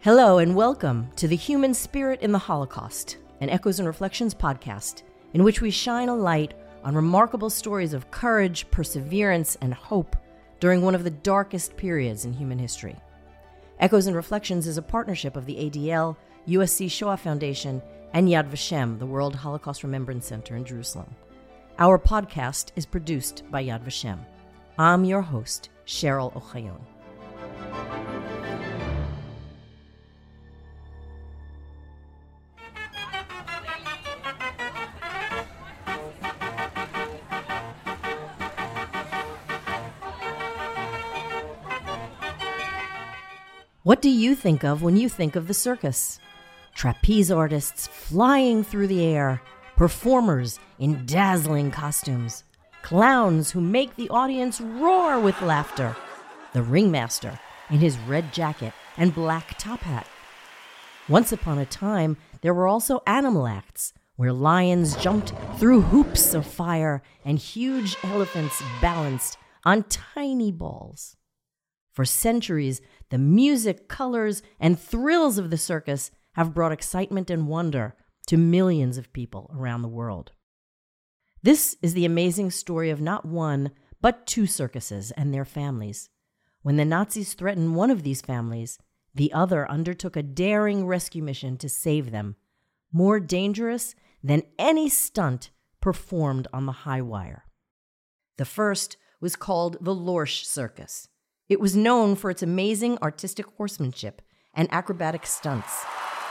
Hello and welcome to The Human Spirit in the Holocaust, an Echoes and Reflections podcast in which we shine a light on remarkable stories of courage, perseverance, and hope during one of the darkest periods in human history. Echoes and Reflections is a partnership of the ADL, USC Shoah Foundation, and Yad Vashem, the World Holocaust Remembrance Center in Jerusalem. Our podcast is produced by Yad Vashem. I'm your host, Cheryl Ochayon. What do you think of when you think of the circus? Trapeze artists flying through the air, performers in dazzling costumes, clowns who make the audience roar with laughter, the ringmaster in his red jacket and black top hat. Once upon a time, there were also animal acts where lions jumped through hoops of fire and huge elephants balanced on tiny balls. For centuries, the music, colors, and thrills of the circus have brought excitement and wonder to millions of people around the world. This is the amazing story of not one, but two circuses and their families. When the Nazis threatened one of these families, the other undertook a daring rescue mission to save them, more dangerous than any stunt performed on the high wire. The first was called the Lorsch Circus. It was known for its amazing artistic horsemanship and acrobatic stunts.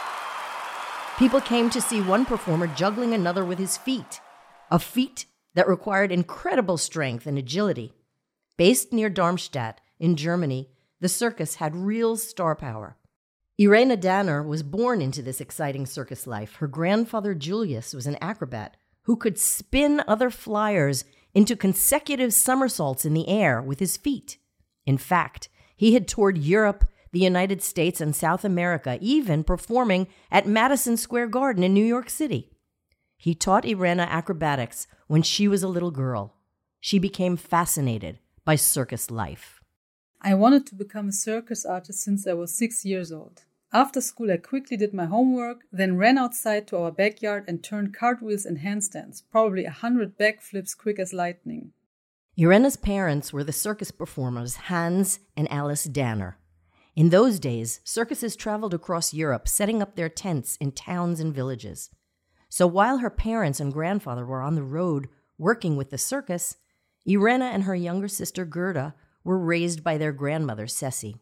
People came to see one performer juggling another with his feet, a feat that required incredible strength and agility. Based near Darmstadt in Germany, the circus had real star power. Irene Danner was born into this exciting circus life. Her grandfather Julius was an acrobat who could spin other flyers into consecutive somersaults in the air with his feet. In fact, he had toured Europe, the United States, and South America, even performing at Madison Square Garden in New York City. He taught Irena acrobatics when she was a little girl. She became fascinated by circus life. I wanted to become a circus artist since I was 6 years old. After school, I quickly did my homework, then ran outside to our backyard and turned cartwheels and handstands, probably 100 backflips quick as lightning. Irena's parents were the circus performers Hans and Alice Danner. In those days, circuses traveled across Europe, setting up their tents in towns and villages. So while her parents and grandfather were on the road working with the circus, Irena and her younger sister Gerda were raised by their grandmother, Ceci.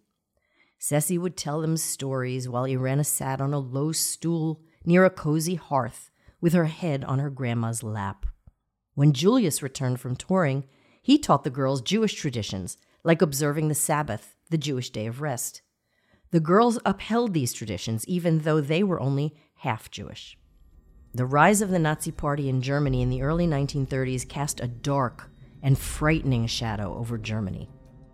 Ceci would tell them stories while Irena sat on a low stool near a cozy hearth with her head on her grandma's lap. When Julius returned from touring, he taught the girls Jewish traditions, like observing the Sabbath, the Jewish day of rest. The girls upheld these traditions, even though they were only half Jewish. The rise of the Nazi Party in Germany in the early 1930s cast a dark and frightening shadow over Germany.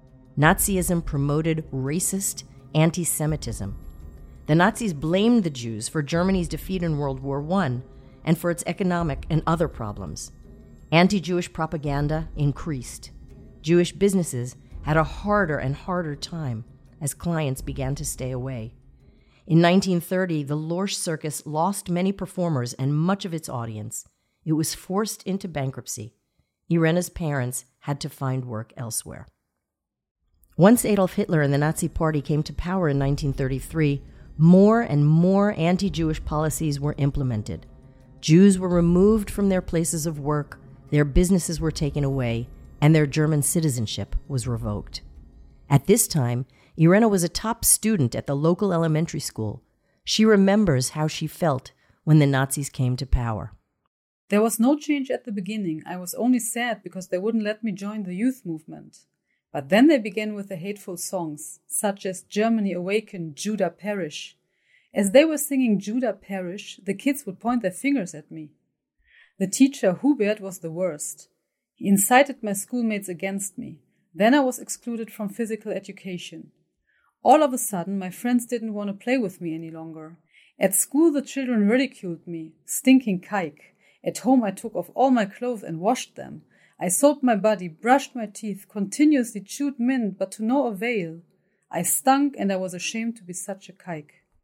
Nazism promoted racist anti-Semitism. The Nazis blamed the Jews for Germany's defeat in World War I and for its economic and other problems. Anti-Jewish propaganda increased. Jewish businesses had a harder and harder time as clients began to stay away. In 1930, the Lorsch Circus lost many performers and much of its audience. It was forced into bankruptcy. Irena's parents had to find work elsewhere. Once Adolf Hitler and the Nazi Party came to power in 1933, more and more anti-Jewish policies were implemented. Jews were removed from their places of work, their businesses were taken away, and their German citizenship was revoked. At this time, Irena was a top student at the local elementary school. She remembers how she felt when the Nazis came to power. There was no change at the beginning. I was only sad because they wouldn't let me join the youth movement. But then they began with the hateful songs, such as Germany Awaken, Judah Perish. As they were singing Judah Perish, the kids would point their fingers at me. The teacher, Hubert, was the worst. He incited my schoolmates against me. Then I was excluded from physical education. All of a sudden, my friends didn't want to play with me any longer. At school, the children ridiculed me, stinking kike. At home, I took off all my clothes and washed them. I soaped my body, brushed my teeth, continuously chewed mint, but to no avail. I stunk and I was ashamed to be such a kike.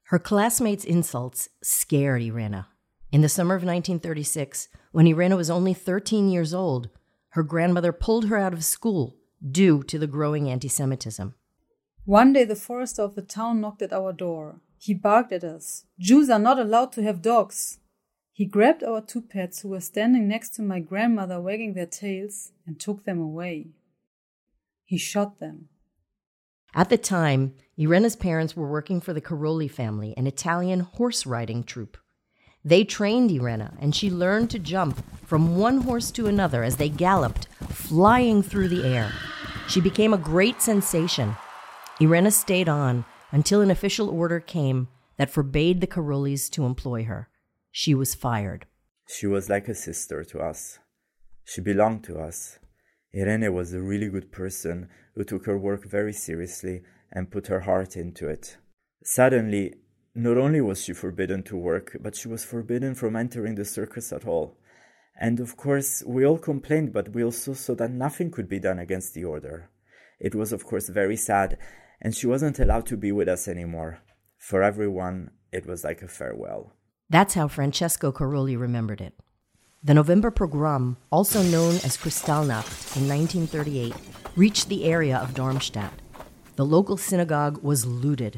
Her classmates' insults scared Irena. In the summer of 1936, when Irena was only 13 years old, her grandmother pulled her out of school due to the growing anti-Semitism. One day the forester of the town knocked at our door. He barked at us. Jews are not allowed to have dogs. He grabbed our 2 pets who were standing next to my grandmother wagging their tails and took them away. He shot them. At the time, Irena's parents were working for the Caroli family, an Italian horse riding troupe. They trained Irena, and she learned to jump from one horse to another as they galloped, flying through the air. She became a great sensation. Irena stayed on until an official order came that forbade the Carolis to employ her. She was fired. She was like a sister to us. She belonged to us. Irene was a really good person who took her work very seriously and put her heart into it. Suddenly, not only was she forbidden to work, but she was forbidden from entering the circus at all. And of course, we all complained, but we also saw that nothing could be done against the order. It was, of course, very sad, and she wasn't allowed to be with us anymore. For everyone, it was like a farewell. That's how Francesco Caroli remembered it. The November pogrom, also known as Kristallnacht in 1938, reached the area of Darmstadt. The local synagogue was looted.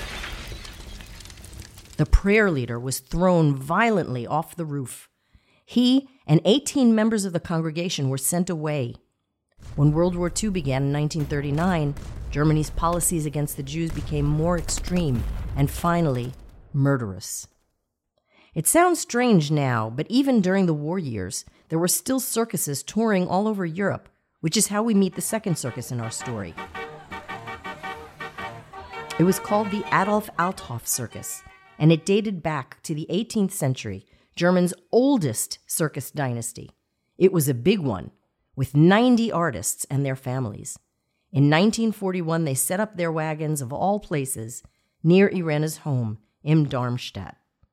The prayer leader was thrown violently off the roof. He and 18 members of the congregation were sent away. When World War II began in 1939, Germany's policies against the Jews became more extreme and finally murderous. It sounds strange now, but even during the war years, there were still circuses touring all over Europe, which is how we meet the second circus in our story. It was called the Adolf Althoff Circus, and it dated back to the 18th century, Germany's oldest circus dynasty. It was a big one, with 90 artists and their families. In 1941, they set up their wagons of all places near Irena's home in Darmstadt.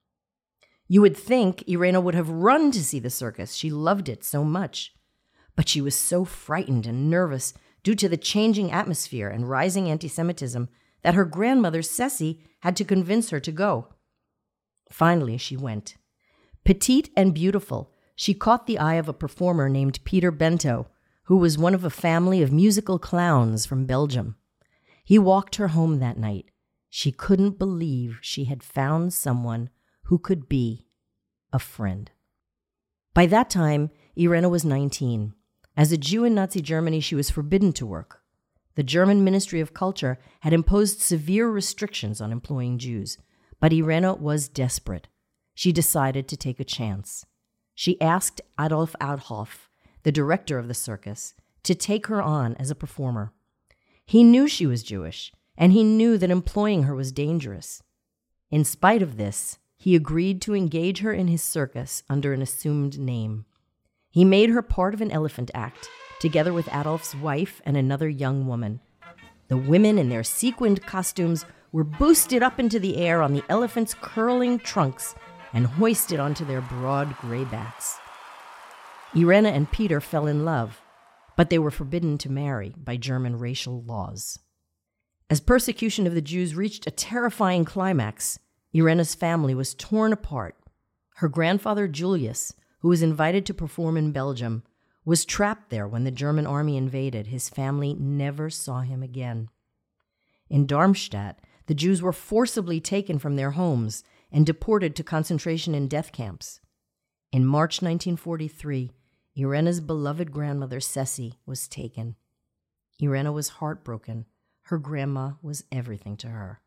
You would think Irena would have run to see the circus. She loved it so much. But she was so frightened and nervous due to the changing atmosphere and rising anti-Semitism that her grandmother, Ceci, had to convince her to go. Finally, she went. Petite and beautiful, she caught the eye of a performer named Peter Bento, who was one of a family of musical clowns from Belgium. He walked her home that night. She couldn't believe she had found someone who could be a friend. By that time, Irena was 19. As a Jew in Nazi Germany, she was forbidden to work. The German Ministry of Culture had imposed severe restrictions on employing Jews, but Irena was desperate. She decided to take a chance. She asked Adolf Althoff, the director of the circus, to take her on as a performer. He knew she was Jewish, and he knew that employing her was dangerous. In spite of this, he agreed to engage her in his circus under an assumed name. He made her part of an elephant act, together with Adolf's wife and another young woman. The women in their sequined costumes were boosted up into the air on the elephant's curling trunks and hoisted onto their broad gray backs. Irena and Peter fell in love, but they were forbidden to marry by German racial laws. As persecution of the Jews reached a terrifying climax, Irena's family was torn apart. Her grandfather Julius, who was invited to perform in Belgium, was trapped there when the German army invaded. His family never saw him again. In Darmstadt, the Jews were forcibly taken from their homes and deported to concentration and death camps. In March 1943, Irena's beloved grandmother Ceci was taken. Irena was heartbroken. Her grandma was everything to her.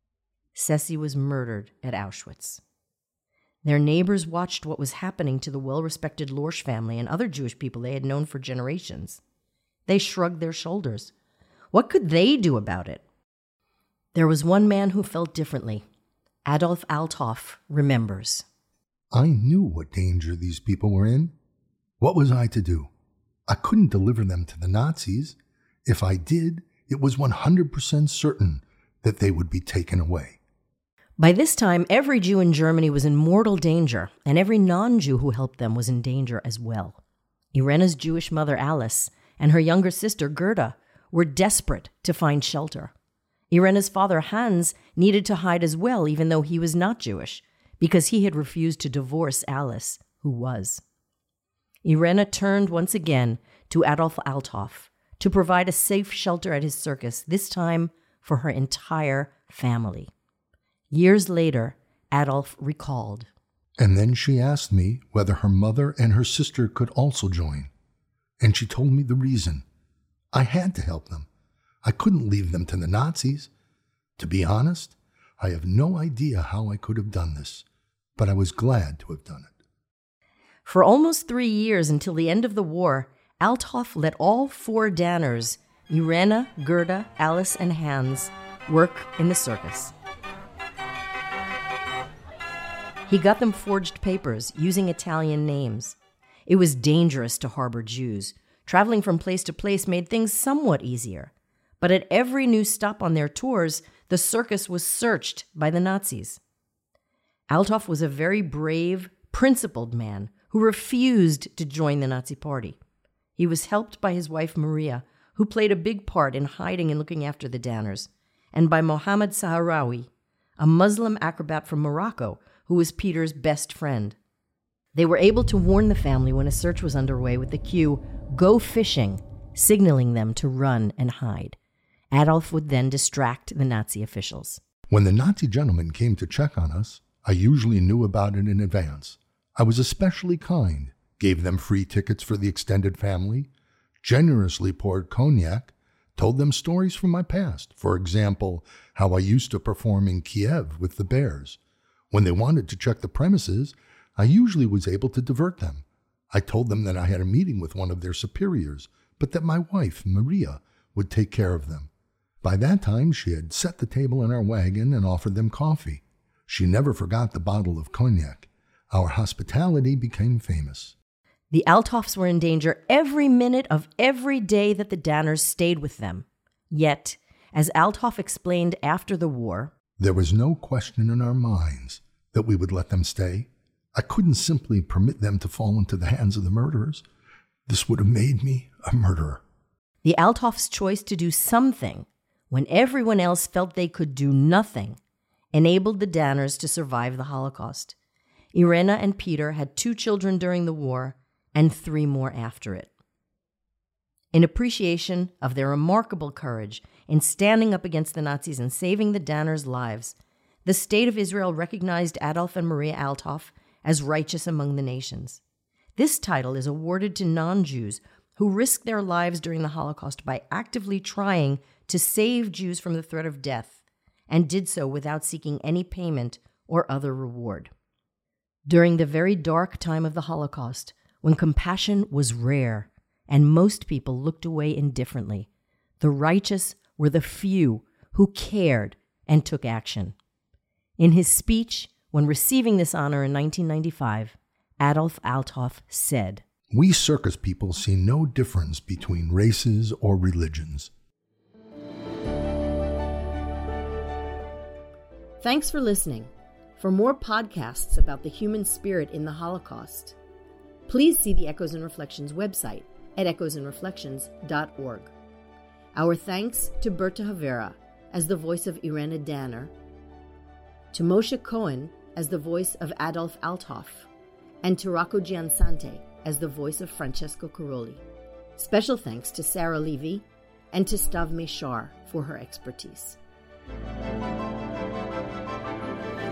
Ceci was murdered at Auschwitz. Their neighbors watched what was happening to the well-respected Lorsch family and other Jewish people they had known for generations. They shrugged their shoulders. What could they do about it? There was one man who felt differently. Adolf Althoff remembers. I knew what danger these people were in. What was I to do? I couldn't deliver them to the Nazis. If I did, it was 100% certain that they would be taken away. By this time, every Jew in Germany was in mortal danger, and every non-Jew who helped them was in danger as well. Irena's Jewish mother, Alice, and her younger sister, Gerda, were desperate to find shelter. Irene's father, Hans, needed to hide as well, even though he was not Jewish, because he had refused to divorce Alice, who was. Irene turned once again to Adolf Althoff to provide a safe shelter at his circus, this time for her entire family. Years later, Adolf recalled. And then she asked me whether her mother and her sister could also join. And she told me the reason. I had to help them. I couldn't leave them to the Nazis. To be honest, I have no idea how I could have done this, but I was glad to have done it. For almost 3 years until the end of the war, Althoff let all 4 Danners, Irene, Gerda, Alice, and Hans, work in the circus. He got them forged papers using Italian names. It was dangerous to harbor Jews. Traveling from place to place made things somewhat easier. But at every new stop on their tours, the circus was searched by the Nazis. Althoff was a very brave, principled man who refused to join the Nazi Party. He was helped by his wife Maria, who played a big part in hiding and looking after the Danners, and by Mohammed Sahrawi, a Muslim acrobat from Morocco who was Peter's best friend. They were able to warn the family when a search was underway with the cue, "Go fishing," signaling them to run and hide. Adolf would then distract the Nazi officials. When the Nazi gentlemen came to check on us, I usually knew about it in advance. I was especially kind, gave them free tickets for the extended family, generously poured cognac, told them stories from my past. For example, how I used to perform in Kiev with the Bears. When they wanted to check the premises, I usually was able to divert them. I told them that I had a meeting with one of their superiors, but that my wife, Maria, would take care of them. By that time, she had set the table in our wagon and offered them coffee. She never forgot the bottle of cognac. Our hospitality became famous. The Althoffs were in danger every minute of every day that the Danners stayed with them. Yet, as Althoff explained after the war, there was no question in our minds that we would let them stay. I couldn't simply permit them to fall into the hands of the murderers. This would have made me a murderer. The Althoffs' choice to do something when everyone else felt they could do nothing enabled the Danners to survive the Holocaust. Irene and Peter had 2 children during the war and 3 more after it. In appreciation of their remarkable courage in standing up against the Nazis and saving the Danners' lives, the State of Israel recognized Adolf and Maria Althoff as righteous among the nations. This title is awarded to non-Jews who risked their lives during the Holocaust by actively trying to save Jews from the threat of death, and did so without seeking any payment or other reward. During the very dark time of the Holocaust, when compassion was rare and most people looked away indifferently, the righteous were the few who cared and took action. In his speech when receiving this honor in 1995, Adolf Althoff said, "We circus people see no difference between races or religions." Thanks for listening. For more podcasts about the human spirit in the Holocaust, please see the Echoes and Reflections website at echoesandreflections.org. Our thanks to Berta Havera as the voice of Irene Danner, to Moshe Cohen as the voice of Adolf Althoff, and to Rocco Giansante as the voice of Francesco Caroli. Special thanks to Sarah Levy and to Stav Meshar for her expertise.